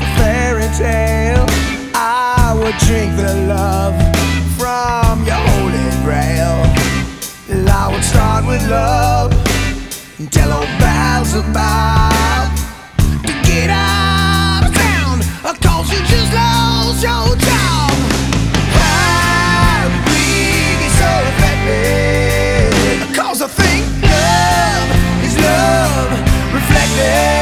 a fairy tale. I would drink the love from your holy grail. I would start with love and tell old pals about to get out of town, 'cause you just lost your job. How did we get so affected? 'Cause I think love is love reflected.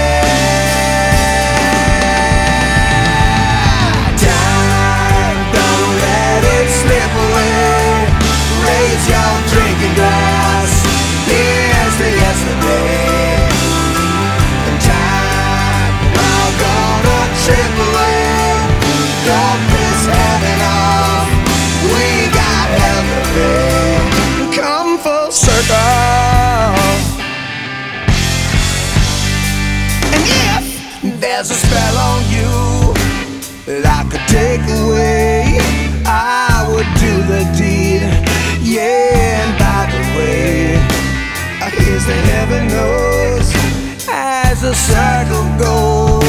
Time, don't let it slip away. Raise your drinking glass. Here's to yesterday. And time, we're gonna trip away. Don't miss having off. We got hell to pay. Come full circle. And if there's a spell on you that I could take away, I would do the deed. Yeah, and by the way, here's to heaven knows as the circle goes.